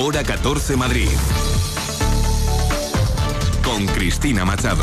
Hora 14 Madrid. Con Cristina Machado.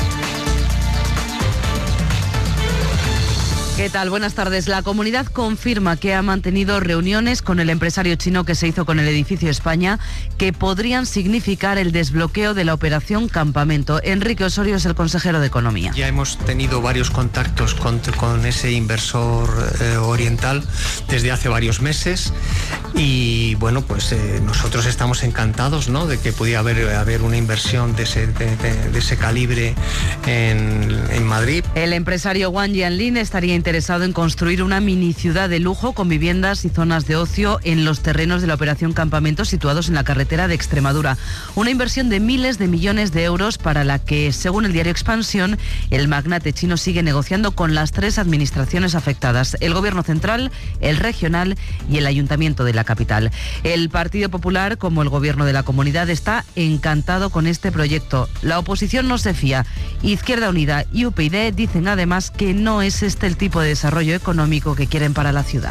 ¿Qué tal? Buenas tardes. La comunidad confirma que ha mantenido reuniones con el empresario chino que se hizo con el edificio España, que podrían significar el desbloqueo de la operación Campamento. Enrique Osorio es el consejero de Economía. Ya hemos tenido varios contactos con ese inversor oriental desde hace varios meses y bueno, pues nosotros estamos encantados, ¿no?, de que pudiera haber una inversión de ese calibre en Madrid. El empresario Wang Yanlin estaría interesado en construir una mini ciudad de lujo con viviendas y zonas de ocio en los terrenos de la operación Campamento situados en la carretera de Extremadura. Una inversión de miles de millones de euros para la que, según el diario Expansión, el magnate chino sigue negociando con las 3 administraciones afectadas: el Gobierno central, el regional y el Ayuntamiento de la capital. El Partido Popular, como el Gobierno de la comunidad, está encantado con este proyecto. La oposición no se fía. Izquierda Unida y UPyD dicen además que no es este el tipo de desarrollo económico que quieren para la ciudad.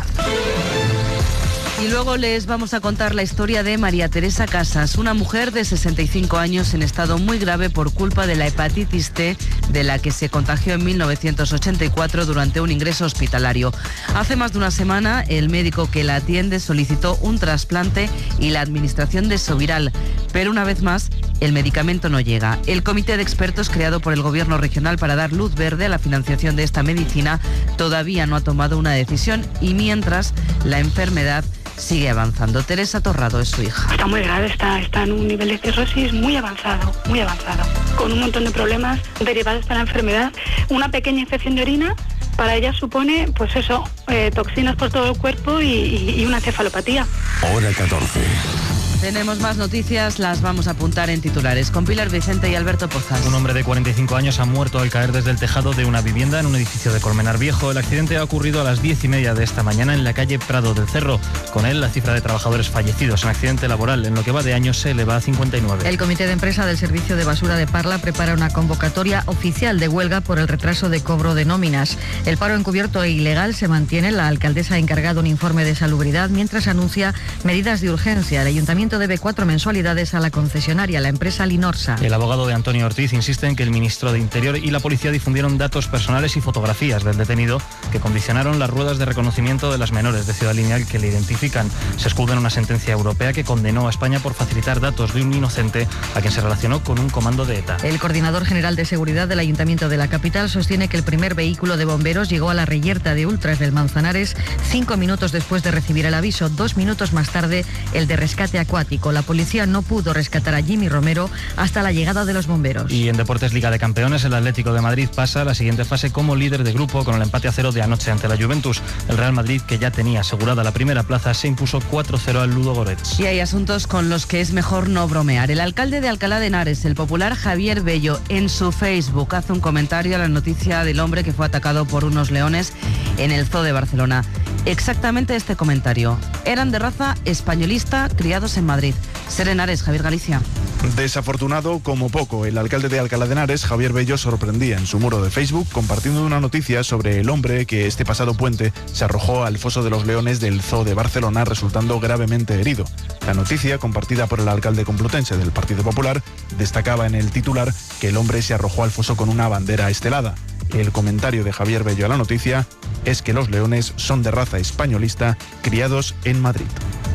Y luego les vamos a contar la historia de María Teresa Casas, una mujer de 65 años en estado muy grave por culpa de la hepatitis C, de la que se contagió en 1984 durante un ingreso hospitalario. Hace más de una semana, el médico que la atiende solicitó un trasplante y la administración de Soviral, pero una vez más, el medicamento no llega. El comité de expertos creado por el Gobierno regional para dar luz verde a la financiación de esta medicina todavía no ha tomado una decisión y mientras la enfermedad sigue avanzando. Teresa Torrado es su hija. Está muy grave, está en un nivel de cirrosis muy avanzado, con un montón de problemas derivados de la enfermedad. Una pequeña infección de orina para ella supone, pues eso, toxinas por todo el cuerpo y una encefalopatía. Hora 14. Tenemos más noticias, las vamos a apuntar en titulares con Pilar Vicente y Alberto Pozas. Un hombre de 45 años ha muerto al caer desde el tejado de una vivienda en un edificio de Colmenar Viejo. El accidente ha ocurrido a las 10:30 de esta mañana en la calle Prado del Cerro. Con él, la cifra de trabajadores fallecidos en accidente laboral en lo que va de año se eleva a 59. El comité de empresa del servicio de basura de Parla prepara una convocatoria oficial de huelga por el retraso de cobro de nóminas. El paro encubierto e ilegal se mantiene. La alcaldesa ha encargado un informe de salubridad mientras anuncia medidas de urgencia. El ayuntamiento debe 4 mensualidades a la concesionaria, la empresa Linorsa. El abogado de Antonio Ortiz insiste en que el ministro de Interior y la policía difundieron datos personales y fotografías del detenido que condicionaron las ruedas de reconocimiento de las menores de Ciudad Lineal que le identifican. Se escuda en una sentencia europea que condenó a España por facilitar datos de un inocente a quien se relacionó con un comando de ETA. El coordinador general de seguridad del Ayuntamiento de la capital sostiene que el primer vehículo de bomberos llegó a la Reyerta de Ultras del Manzanares 5 minutos después de recibir el aviso. 2 minutos más tarde, el de rescate acuático. La policía no pudo rescatar a Jimmy Romero hasta la llegada de los bomberos. Y en Deportes Liga de Campeones, el Atlético de Madrid pasa a la siguiente fase como líder de grupo con el empate a 0 de anoche ante la Juventus. El Real Madrid, que ya tenía asegurada la primera plaza, se impuso 4-0 al Ludogorets. Y hay asuntos con los que es mejor no bromear. El alcalde de Alcalá de Henares, el popular Javier Bello, en su Facebook hace un comentario a la noticia del hombre que fue atacado por unos leones en el Zoo de Barcelona. Exactamente este comentario: eran de raza españolista, criados en Madrid. Ser Henares, Javier Galicia. Desafortunado como poco, el alcalde de Alcalá de Henares, Javier Bello, sorprendía en su muro de Facebook compartiendo una noticia sobre el hombre que este pasado puente se arrojó al foso de los leones del Zoo de Barcelona resultando gravemente herido. La noticia, compartida por el alcalde complutense del Partido Popular, destacaba en el titular que el hombre se arrojó al foso con una bandera estelada. El comentario de Javier Bello a la noticia es que los leones son de raza españolista, criados en Madrid.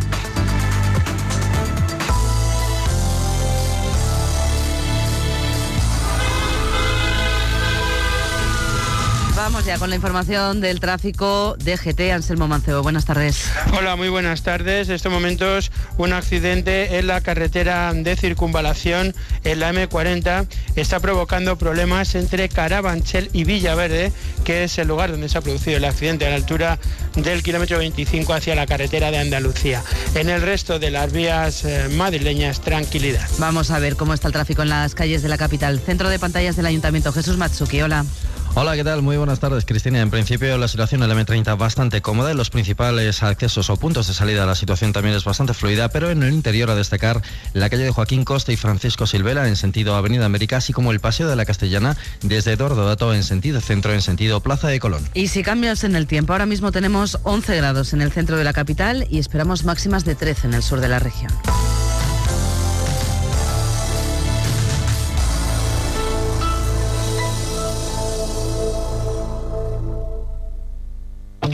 Vamos ya con la información del tráfico. DGT, Anselmo Mancebo, buenas tardes. Hola, muy buenas tardes. En estos momentos un accidente en la carretera de circunvalación en la M40 está provocando problemas entre Carabanchel y Villaverde, que es el lugar donde se ha producido el accidente, a la altura del kilómetro 25 hacia la carretera de Andalucía. En el resto de las vías madrileñas, tranquilidad. Vamos a ver cómo está el tráfico en las calles de la capital. Centro de pantallas del Ayuntamiento, Jesús Matsuki, hola. Hola, ¿qué tal? Muy buenas tardes, Cristina. En principio la situación en la M30 bastante cómoda. En los principales accesos o puntos de salida la situación también es bastante fluida, pero en el interior a destacar la calle de Joaquín Costa y Francisco Silvela en sentido Avenida América, así como el Paseo de la Castellana desde Eduardo Dato en sentido centro en sentido Plaza de Colón. Y si cambios en el tiempo, ahora mismo tenemos 11 grados en el centro de la capital y esperamos máximas de 13 en el sur de la región.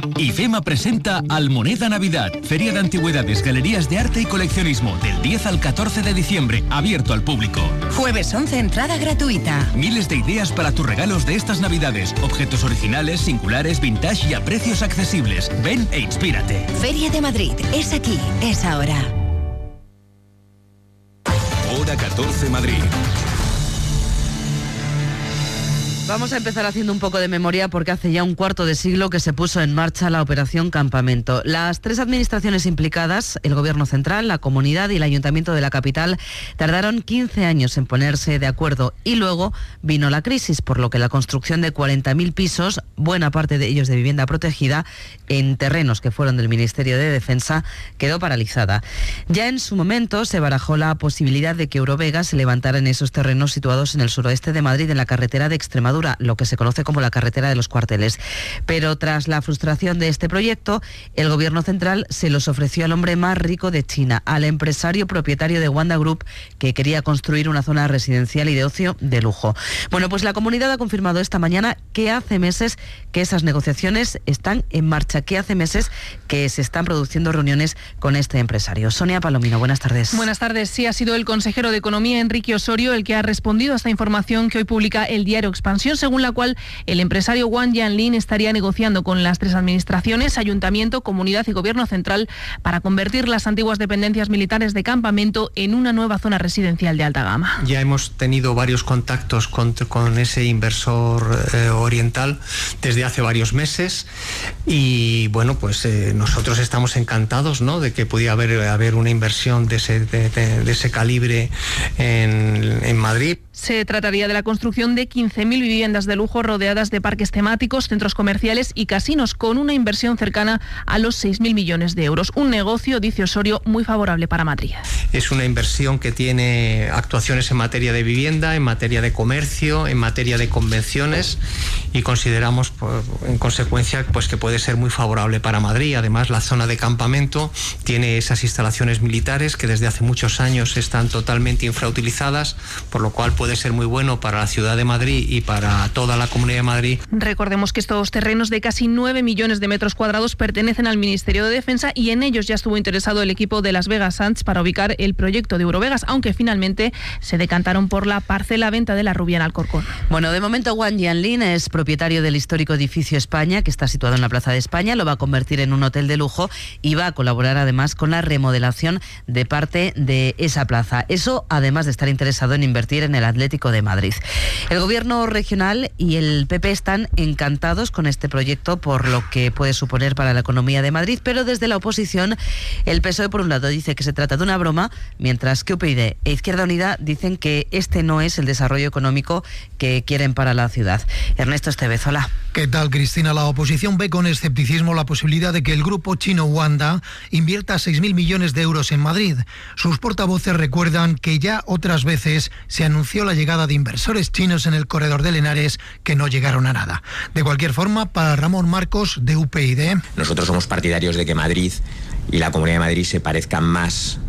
IFEMA presenta Almoneda Navidad, Feria de Antigüedades, Galerías de Arte y Coleccionismo, del 10 al 14 de diciembre, abierto al público. Jueves 11, entrada gratuita. Miles de ideas para tus regalos de estas Navidades, objetos originales, singulares, vintage y a precios accesibles. Ven e inspírate. Feria de Madrid, es aquí, es ahora. Hora 14 Madrid. Vamos a empezar haciendo un poco de memoria porque hace ya un cuarto de siglo que se puso en marcha la Operación Campamento. Las tres administraciones implicadas, el Gobierno Central, la Comunidad y el Ayuntamiento de la capital, tardaron 15 años en ponerse de acuerdo y luego vino la crisis, por lo que la construcción de 40.000 pisos, buena parte de ellos de vivienda protegida, en terrenos que fueron del Ministerio de Defensa, quedó paralizada. Ya en su momento se barajó la posibilidad de que Eurovegas se levantara en esos terrenos situados en el suroeste de Madrid, en la carretera de Extremadura, lo que se conoce como la carretera de los Cuarteles. Pero tras la frustración de este proyecto, el Gobierno Central se los ofreció al hombre más rico de China, al empresario propietario de Wanda Group, que quería construir una zona residencial y de ocio de lujo. Bueno, pues la Comunidad ha confirmado esta mañana que hace meses que esas negociaciones están en marcha, que hace meses que se están produciendo reuniones con este empresario. Sonia Palomino, buenas tardes. Buenas tardes. Sí, ha sido el consejero de Economía, Enrique Osorio, el que ha respondido a esta información que hoy publica el diario Expansión, según la cual el empresario Wang Yanlin estaría negociando con las tres administraciones, Ayuntamiento, Comunidad y Gobierno Central, para convertir las antiguas dependencias militares de Campamento en una nueva zona residencial de alta gama. Ya hemos tenido varios contactos con ese inversor oriental desde hace varios meses y bueno, pues nosotros estamos encantados, ¿no?, de que pudiera haber una inversión de ese calibre en Madrid. Se trataría de la construcción de 15.000 viviendas de lujo rodeadas de parques temáticos, centros comerciales y casinos, con una inversión cercana a los 6.000 millones de euros. Un negocio, dice Osorio, muy favorable para Madrid. Es una inversión que tiene actuaciones en materia de vivienda, en materia de comercio, en materia de convenciones y consideramos, en consecuencia, pues que puede ser muy favorable para Madrid. Además, la zona de Campamento tiene esas instalaciones militares que desde hace muchos años están totalmente infrautilizadas, por lo cual puede ser muy bueno para la ciudad de Madrid y para toda la Comunidad de Madrid. Recordemos que estos terrenos de casi 9 millones de metros cuadrados pertenecen al Ministerio de Defensa y en ellos ya estuvo interesado el equipo de Las Vegas Sands para ubicar el proyecto de Eurovegas, aunque finalmente se decantaron por la parcela venta de la Rubia en Alcorcón. Bueno, de momento Wang Yanlin es propietario del histórico edificio España, que está situado en la Plaza de España, lo va a convertir en un hotel de lujo y va a colaborar además con la remodelación de parte de esa plaza. Eso además de estar interesado en invertir en el Atlético de Madrid. El Gobierno regional y el PP están encantados con este proyecto por lo que puede suponer para la economía de Madrid, pero desde la oposición el PSOE por un lado dice que se trata de una broma, mientras que UPyD e Izquierda Unida dicen que este no es el desarrollo económico que quieren para la ciudad. Ernesto Estevez, hola. ¿Qué tal, Cristina? La oposición ve con escepticismo la posibilidad de que el grupo chino Wanda invierta 6.000 millones de euros en Madrid. Sus portavoces recuerdan que ya otras veces se anunció la llegada de inversores chinos en el corredor de Henares que no llegaron a nada. De cualquier forma, para Ramón Marcos, de UPyD... Nosotros somos partidarios de que Madrid y la Comunidad de Madrid se parezcan más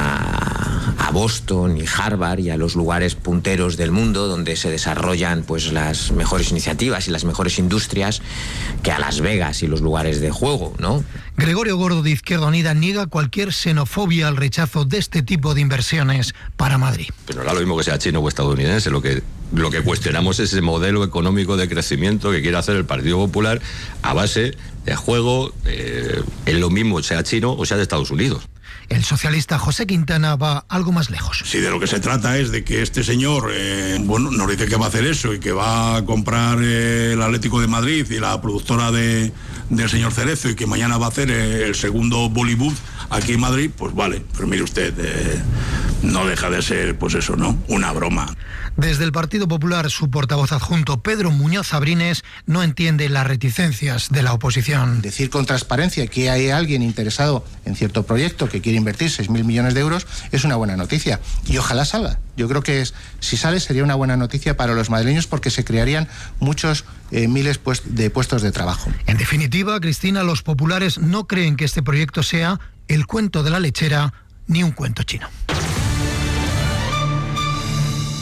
a Boston y Harvard y a los lugares punteros del mundo donde se desarrollan pues las mejores iniciativas y las mejores industrias, que a Las Vegas y los lugares de juego, ¿no? Gregorio Gordo, de Izquierda Unida, niega cualquier xenofobia al rechazo de este tipo de inversiones para Madrid. Pero no da lo mismo que sea chino o estadounidense, lo que cuestionamos es ese modelo económico de crecimiento que quiere hacer el Partido Popular a base de juego, es lo mismo sea chino o sea de Estados Unidos. El socialista José Quintana va algo más lejos. Si de lo que se trata es de que este señor, nos dice que va a hacer eso y que va a comprar el Atlético de Madrid y la productora del señor Cerezo y que mañana va a hacer el segundo Bollywood aquí en Madrid, pues vale, pero mire usted, no deja de ser, pues eso, ¿no?, una broma. Desde el Partido Popular, su portavoz adjunto, Pedro Muñoz Abrines, no entiende las reticencias de la oposición. Decir con transparencia que hay alguien interesado en cierto proyecto que quiere invertir 6.000 millones de euros es una buena noticia y ojalá salga. Yo creo que si sale sería una buena noticia para los madrileños porque se crearían muchos miles de puestos de trabajo. En definitiva, Cristina, los populares no creen que este proyecto sea el cuento de la lechera ni un cuento chino.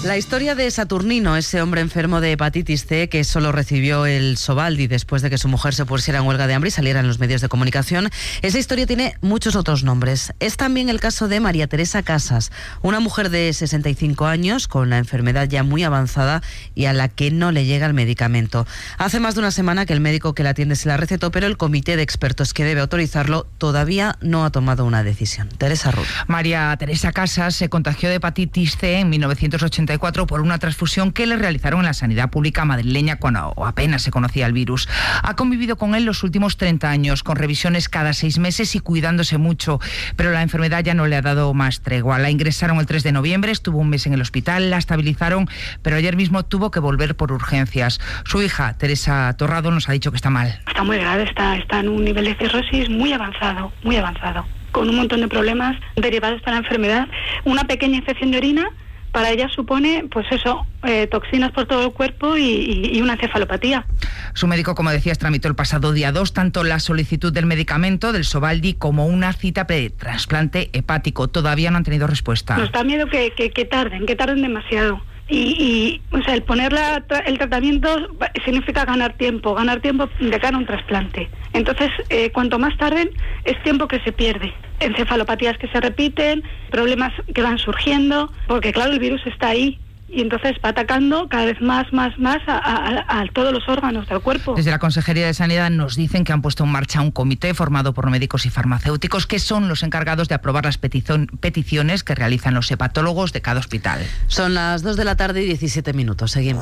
La historia de Saturnino, ese hombre enfermo de hepatitis C que solo recibió el Sovaldi después de que su mujer se pusiera en huelga de hambre y saliera en los medios de comunicación, esa historia tiene muchos otros nombres. Es también el caso de María Teresa Casas, una mujer de 65 años con la enfermedad ya muy avanzada y a la que no le llega el medicamento. Hace más de una semana que el médico que la atiende se la recetó, pero el comité de expertos que debe autorizarlo todavía no ha tomado una decisión. Teresa Rull. María Teresa Casas se contagió de hepatitis C en 1984 por una transfusión que le realizaron en la sanidad pública madrileña cuando apenas se conocía el virus. Ha convivido con él los últimos 30 años, con revisiones cada 6 meses y cuidándose mucho, pero la enfermedad ya no le ha dado más tregua. La ingresaron el 3 de noviembre, estuvo un mes en el hospital, la estabilizaron, pero ayer mismo tuvo que volver por urgencias. Su hija, Teresa Torrado, nos ha dicho que está mal. Está muy grave, está en un nivel de cirrosis muy avanzado, con un montón de problemas derivados de la enfermedad. Una pequeña infección de orina para ella supone, toxinas por todo el cuerpo y una encefalopatía. Su médico, como decías, tramitó el pasado día 2 tanto la solicitud del medicamento, del Sovaldi, como una cita pre-trasplante hepático. Todavía no han tenido respuesta. Nos da miedo que tarden demasiado. Y el poner el tratamiento significa ganar tiempo de cara a un trasplante. Entonces, cuanto más tarden, es tiempo que se pierde. Encefalopatías que se repiten, problemas que van surgiendo, porque claro, el virus está ahí. Y entonces va atacando cada vez más a todos los órganos del cuerpo. Desde la Consejería de Sanidad nos dicen que han puesto en marcha un comité formado por médicos y farmacéuticos que son los encargados de aprobar las peticiones que realizan los hepatólogos de cada hospital. Son las 2 de la tarde y 17 minutos. Seguimos.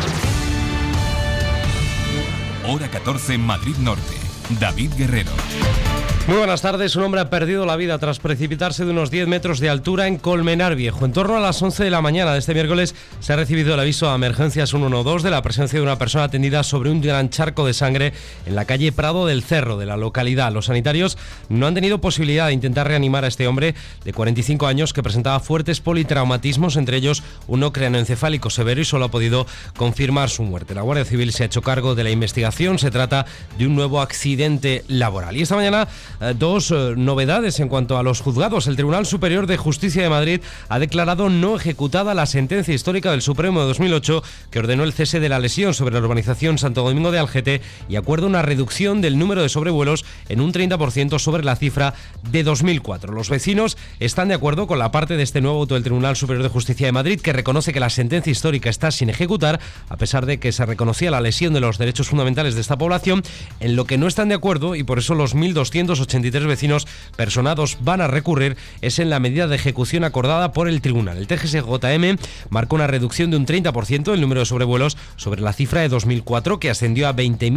Hora 14 en Madrid Norte. David Guerrero. Muy buenas tardes. Un hombre ha perdido la vida tras precipitarse de unos 10 metros de altura en Colmenar Viejo. En torno a las 11 de la mañana de este miércoles se ha recibido el aviso a emergencias 112 de la presencia de una persona tendida sobre un gran charco de sangre en la calle Prado del Cerro de la localidad. Los sanitarios no han tenido posibilidad de intentar reanimar a este hombre de 45 años que presentaba fuertes politraumatismos, entre ellos uno craneoencefálico severo, y solo ha podido confirmar su muerte. La Guardia Civil se ha hecho cargo de la investigación. Se trata de un nuevo accidente laboral. Y esta mañana dos novedades en cuanto a los juzgados. El Tribunal Superior de Justicia de Madrid ha declarado no ejecutada la sentencia histórica del Supremo de 2008 que ordenó el cese de la lesión sobre la urbanización Santo Domingo de Algete y acuerda una reducción del número de sobrevuelos en un 30% sobre la cifra de 2004. Los vecinos están de acuerdo con la parte de este nuevo auto del Tribunal Superior de Justicia de Madrid que reconoce que la sentencia histórica está sin ejecutar, a pesar de que se reconocía la lesión de los derechos fundamentales de esta población. En lo que no están de acuerdo, y por eso los 1.283 vecinos personados van a recurrir, es en la medida de ejecución acordada por el tribunal. El TGSJM marcó una reducción de un 30% del número de sobrevuelos sobre la cifra de 2004, que ascendió a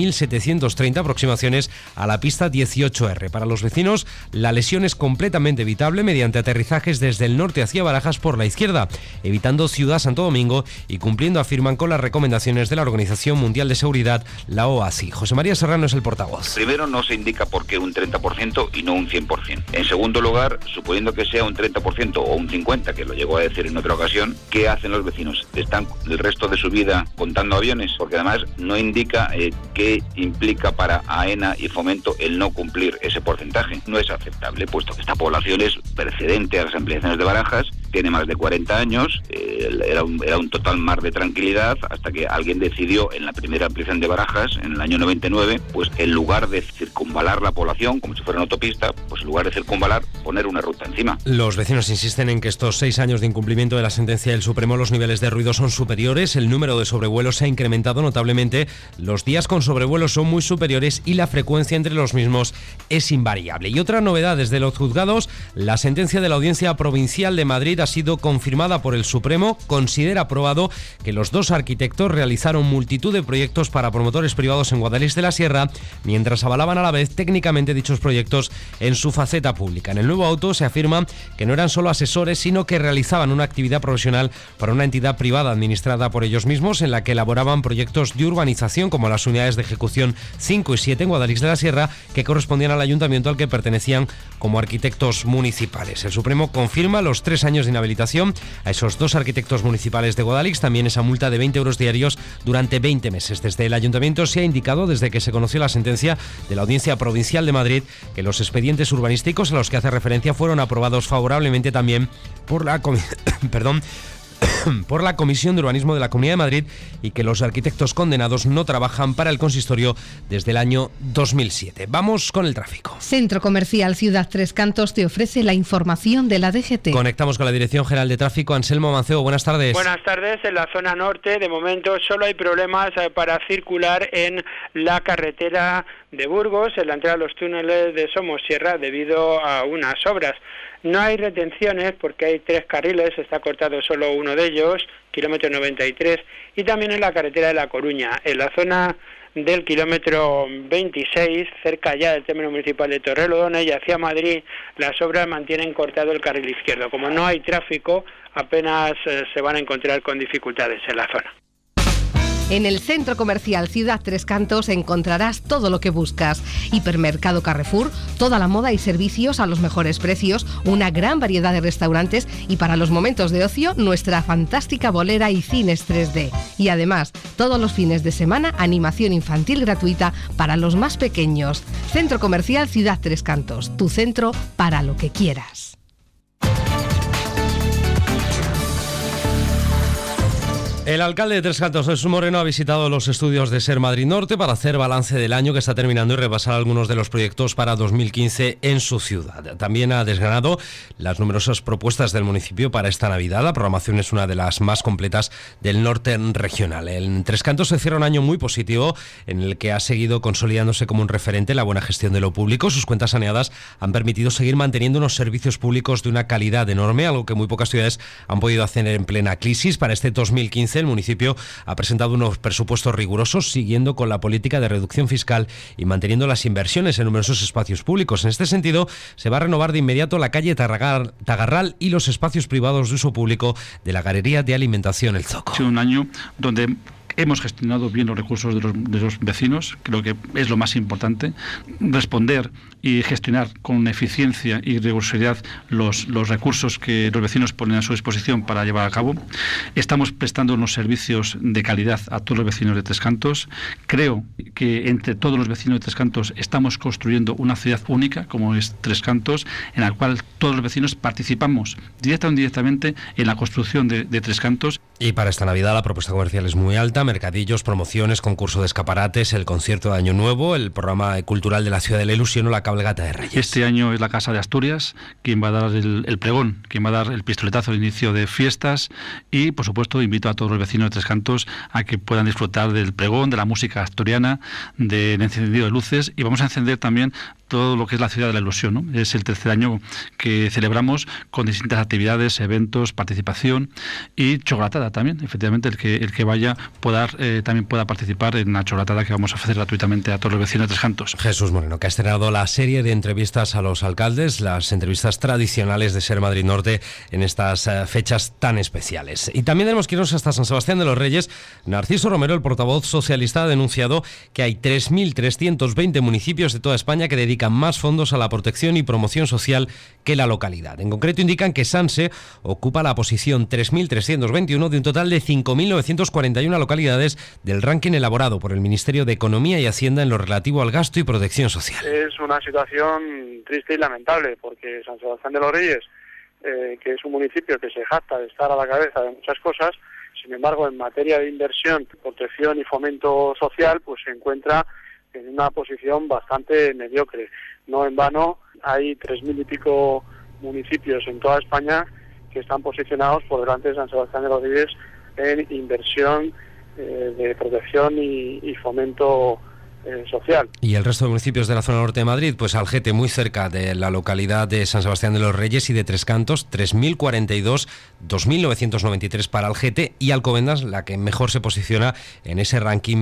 20.730 aproximaciones a la pista 18R. Para los vecinos, la lesión es completamente evitable mediante aterrizajes desde el norte hacia Barajas por la izquierda, evitando Ciudad Santo Domingo y cumpliendo, afirman, con las recomendaciones de la Organización Mundial de Seguridad, la OASI. José María Serrano es el portavoz. Primero, no se indica por qué un 30% y no un 100%. En segundo lugar, suponiendo que sea un 30% o un 50%, que lo llegó a decir en otra ocasión, ¿qué hacen los vecinos? ¿Están el resto de su vida contando aviones? Porque además no indica qué implica para AENA y Fomento el no cumplir ese porcentaje. No es aceptable, puesto que esta población es precedente a las ampliaciones de Barajas, tiene más de 40 años, era un total mar de tranquilidad, hasta que alguien decidió en la primera ampliación de Barajas, en el año 99, pues en lugar de circunvalar la población, como si fuera una autopista, pues en lugar de circunvalar, poner una ruta encima. Los vecinos insisten en que estos 6 años de incumplimiento de la sentencia del Supremo, los niveles de ruido son superiores, el número de sobrevuelos se ha incrementado notablemente, los días con sobrevuelos son muy superiores y la frecuencia entre los mismos es invariable. Y otra novedad desde los juzgados, la sentencia de la Audiencia Provincial de Madrid ha sido confirmada por el Supremo. Considera aprobado que los dos arquitectos realizaron multitud de proyectos para promotores privados en Guadalix de la Sierra, mientras avalaban a la vez técnicamente dichos proyectos en su faceta pública. En el nuevo auto se afirma que no eran solo asesores, sino que realizaban una actividad profesional para una entidad privada administrada por ellos mismos, en la que elaboraban proyectos de urbanización como las unidades de ejecución 5 y 7 en Guadalix de la Sierra, que correspondían al ayuntamiento al que pertenecían como arquitectos municipales. El Supremo confirma los 3 años de inhabilitación a esos dos arquitectos municipales de Guadalix, también esa multa de 20 euros diarios durante 20 meses. Desde el ayuntamiento se ha indicado, desde que se conoció la sentencia de la Audiencia Provincial de Madrid, que los expedientes urbanísticos a los que hace referencia fueron aprobados favorablemente también por la por la Comisión de Urbanismo de la Comunidad de Madrid y que los arquitectos condenados no trabajan para el consistorio desde el año 2007. Vamos con el tráfico. Centro Comercial Ciudad Tres Cantos te ofrece la información de la DGT. Conectamos con la Dirección General de Tráfico. Anselmo Mancebo, buenas tardes. Buenas tardes. En la zona norte, de momento, solo hay problemas para circular en la carretera de Burgos, en la entrada a los túneles de Somosierra, debido a unas obras. No hay retenciones porque hay 3 carriles, está cortado solo uno de ellos, kilómetro 93, y también en la carretera de La Coruña, en la zona del kilómetro 26, cerca ya del término municipal de Torrelodones y hacia Madrid, las obras mantienen cortado el carril izquierdo. Como no hay tráfico, apenas se van a encontrar con dificultades en la zona. En el Centro Comercial Ciudad Tres Cantos encontrarás todo lo que buscas. Hipermercado Carrefour, toda la moda y servicios a los mejores precios, una gran variedad de restaurantes y para los momentos de ocio, nuestra fantástica bolera y cines 3D. Y además, todos los fines de semana, animación infantil gratuita para los más pequeños. Centro Comercial Ciudad Tres Cantos, tu centro para lo que quieras. El alcalde de Tres Cantos, Jesús Moreno, ha visitado los estudios de SER Madrid Norte para hacer balance del año que está terminando y repasar algunos de los proyectos para 2015 en su ciudad. También ha desgranado las numerosas propuestas del municipio para esta Navidad. La programación es una de las más completas del norte regional. En Tres Cantos se cierra un año muy positivo en el que ha seguido consolidándose como un referente la buena gestión de lo público. Sus cuentas saneadas han permitido seguir manteniendo unos servicios públicos de una calidad enorme, algo que muy pocas ciudades han podido hacer en plena crisis. Para este 2015 el municipio ha presentado unos presupuestos rigurosos, siguiendo con la política de reducción fiscal y manteniendo las inversiones en numerosos espacios públicos. En este sentido, se va a renovar de inmediato la calle Tagarral y los espacios privados de uso público de la Galería de Alimentación El Zoco. Ha sido un año donde hemos gestionado bien los recursos de los vecinos, creo que es lo más importante, responder y gestionar con eficiencia y rigurosidad los recursos que los vecinos ponen a su disposición para llevar a cabo. Estamos prestando unos servicios de calidad a todos los vecinos de Tres Cantos. Creo que entre todos los vecinos de Tres Cantos estamos construyendo una ciudad única, como es Tres Cantos, en la cual todos los vecinos participamos directa o indirectamente en la construcción de Tres Cantos. Y para esta Navidad la propuesta comercial es muy alta: mercadillos, promociones, concurso de escaparates, el concierto de Año Nuevo, el programa cultural de la Ciudad de la Ilusión o la cabalgata de Reyes. Este año es la Casa de Asturias quien va a dar el pregón, quien va a dar el pistoletazo de inicio de fiestas, y por supuesto invito a todos los vecinos de Tres Cantos a que puedan disfrutar del pregón, de la música asturiana, del encendido de luces, y vamos a encender también todo lo que es la Ciudad de la Ilusión, ¿no? Es el tercer año que celebramos con distintas actividades, eventos, participación y chocolatada también. Efectivamente, el que vaya también pueda participar en la chocolatada que vamos a ofrecer gratuitamente a todos los vecinos de Tres Cantos. Jesús Moreno, que ha estrenado la serie de entrevistas a los alcaldes, las entrevistas tradicionales de SER Madrid Norte en estas fechas tan especiales. Y también tenemos que irnos hasta San Sebastián de los Reyes. Narciso Romero, el portavoz socialista, ha denunciado que hay 3.320 municipios de toda España que dedican más fondos a la protección y promoción social que la localidad. En concreto indican que Sanse ocupa la posición 3.321 de un total de 5.941 localidades del ranking elaborado por el Ministerio de Economía y Hacienda en lo relativo al gasto y protección social. Es una situación triste y lamentable porque San Sebastián de los Reyes, que es un municipio que se jacta de estar a la cabeza de muchas cosas, sin embargo en materia de inversión, protección y fomento social, pues se encuentra en una posición bastante mediocre. No en vano hay 3.000 y pico municipios en toda España que están posicionados por delante de San Sebastián de los Reyes en inversión de protección y fomento social. Y el resto de municipios de la zona norte de Madrid, pues Algete, muy cerca de la localidad de San Sebastián de los Reyes, y de Tres Cantos, 3.042, 2.993 para Algete, y Alcobendas, la que mejor se posiciona en ese ranking,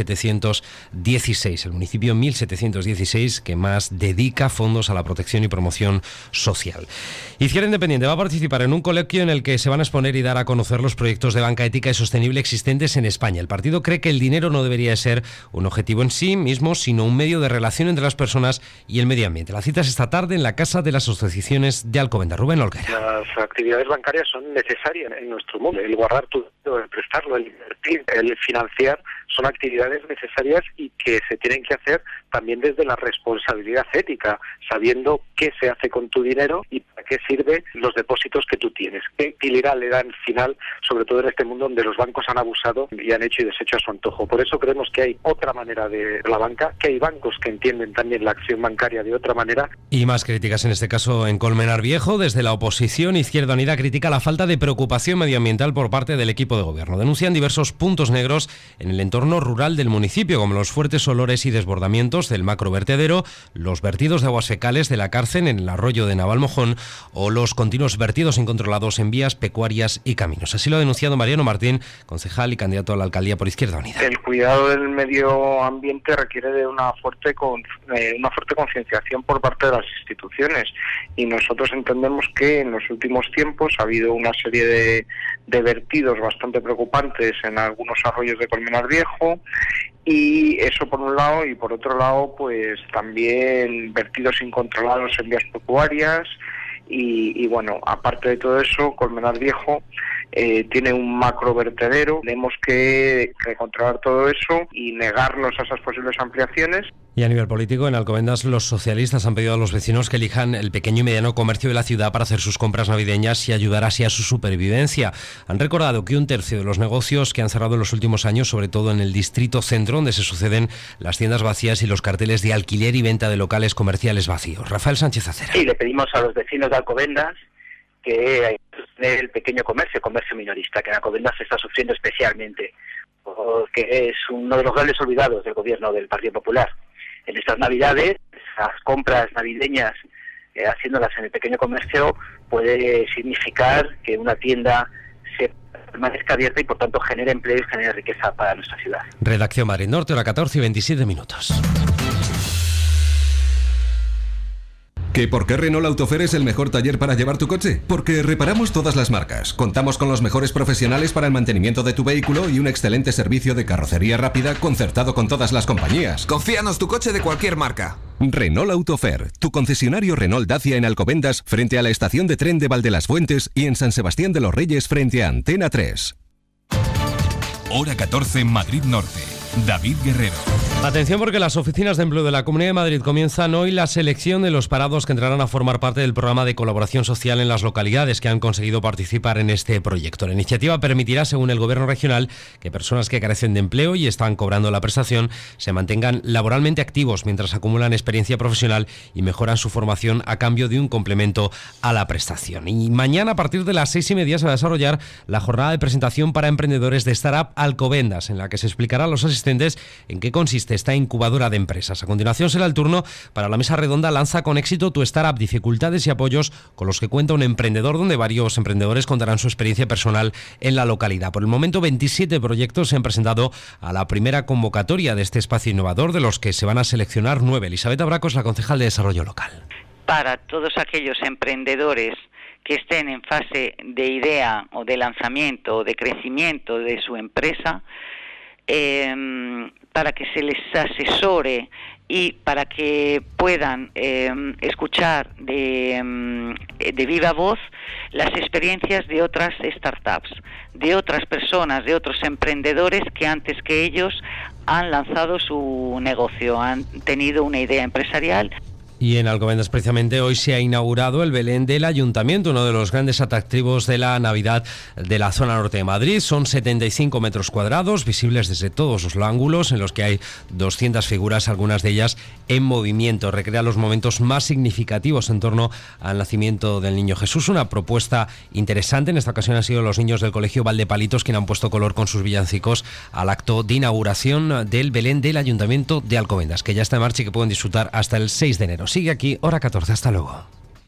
1.716, el municipio 1.716 que más dedica fondos a la protección y promoción social. Izquierda Independiente va a participar en un coloquio en el que se van a exponer y dar a conocer los proyectos de banca ética y sostenible existentes en España. El partido cree que el dinero no debería ser un objetivo en sí mismo, sino un medio de relación entre las personas y el medio ambiente. La cita es esta tarde en la Casa de las Asociaciones de Alcobendas. Rubén Olguera. Las actividades bancarias son necesarias en nuestro mundo. El guardar tu dinero, el prestarlo, el invertir, el financiar son actividades necesarias y que se tienen que hacer también desde la responsabilidad ética, sabiendo qué se hace con tu dinero y para qué sirven los depósitos que tú tienes. ¿Qué utilidad le da al final, sobre todo en este mundo donde los bancos han abusado y han hecho y deshecho a su antojo? Por eso creemos que hay otra manera de la banca, que hay bancos que entienden también la acción bancaria de otra manera. Y más críticas en este caso en Colmenar Viejo. Desde la oposición, Izquierda Unida critica la falta de preocupación medioambiental por parte del equipo de gobierno. Denuncian diversos puntos negros en el entorno rural del municipio, como los fuertes olores y desbordamientos del macrovertedero, los vertidos de aguas fecales de la cárcel en el arroyo de Navalmojón o los continuos vertidos incontrolados en vías pecuarias y caminos. Así lo ha denunciado Mariano Martín, concejal y candidato a la alcaldía por Izquierda Unida. El cuidado del medio ambiente requiere de una fuerte concienciación por parte de las instituciones, y nosotros entendemos que en los últimos tiempos ha habido una serie de vertidos bastante preocupantes en algunos arroyos de Colmenar Viejo, y eso por un lado, y por otro lado pues también vertidos incontrolados en vías pecuarias. Y bueno, aparte de todo eso, Colmenar Viejo tiene un macrovertedero. Tenemos que controlar todo eso y negarnos a esas posibles ampliaciones. Y a nivel político, en Alcobendas, los socialistas han pedido a los vecinos que elijan el pequeño y mediano comercio de la ciudad para hacer sus compras navideñas y ayudar así a su supervivencia. Han recordado que 1/3 de los negocios que han cerrado en los últimos años, sobre todo en el distrito centro, donde se suceden las tiendas vacías y los carteles de alquiler y venta de locales comerciales vacíos. Rafael Sánchez Acera. Sí, le pedimos a los vecinos de Alcobendas que el pequeño comercio minorista, que en Alcobendas se está sufriendo especialmente, porque es uno de los grandes olvidados del gobierno del Partido Popular. En estas Navidades, las compras navideñas, haciéndolas en el pequeño comercio, puede significar que una tienda se permanezca abierta y por tanto genere empleo y genere riqueza para nuestra ciudad. Redacción Madrid Norte, hora 14:27. ¿Que por qué Renault Autofer es el mejor taller para llevar tu coche? Porque reparamos todas las marcas, contamos con los mejores profesionales para el mantenimiento de tu vehículo y un excelente servicio de carrocería rápida concertado con todas las compañías. Confíanos tu coche de cualquier marca. Renault Autofer, tu concesionario Renault Dacia en Alcobendas frente a la estación de tren de Valdelasfuentes y en San Sebastián de los Reyes frente a Antena 3. Hora 14, Madrid Norte. David Guerrero. Atención, porque las oficinas de empleo de la Comunidad de Madrid comienzan hoy la selección de los parados que entrarán a formar parte del programa de colaboración social en las localidades que han conseguido participar en este proyecto. La iniciativa permitirá, según el Gobierno regional, que personas que carecen de empleo y están cobrando la prestación se mantengan laboralmente activos mientras acumulan experiencia profesional y mejoran su formación a cambio de un complemento a la prestación. Y mañana, a partir de las 6:30, se va a desarrollar la jornada de presentación para emprendedores de Startup Alcobendas, en la que se explicará a los asistentes en qué consiste esta incubadora de empresas. A continuación será el turno para la mesa redonda Lanza con éxito tu startup, dificultades y apoyos con los que cuenta un emprendedor, donde varios emprendedores contarán su experiencia personal en la localidad. Por el momento, 27 proyectos se han presentado a la primera convocatoria de este espacio innovador, de los que se van a seleccionar 9. Elisabeth Abraco es la concejal de Desarrollo Local. Para todos aquellos emprendedores que estén en fase de idea o de lanzamiento o de crecimiento de su empresa, para que se les asesore y para que puedan escuchar de viva voz las experiencias de otras startups, de otras personas, de otros emprendedores que antes que ellos han lanzado su negocio, han tenido una idea empresarial. Y en Alcobendas, precisamente, hoy se ha inaugurado el Belén del Ayuntamiento, uno de los grandes atractivos de la Navidad de la zona norte de Madrid. Son 75 metros cuadrados, visibles desde todos los ángulos, en los que hay 200 figuras, algunas de ellas en movimiento. Recrea los momentos más significativos en torno al nacimiento del Niño Jesús. Una propuesta interesante. En esta ocasión han sido los niños del Colegio Valdepalitos quienes han puesto color con sus villancicos al acto de inauguración del Belén del Ayuntamiento de Alcobendas, que ya está en marcha y que pueden disfrutar hasta el 6 de enero. Sigue aquí, hora 14. Hasta luego.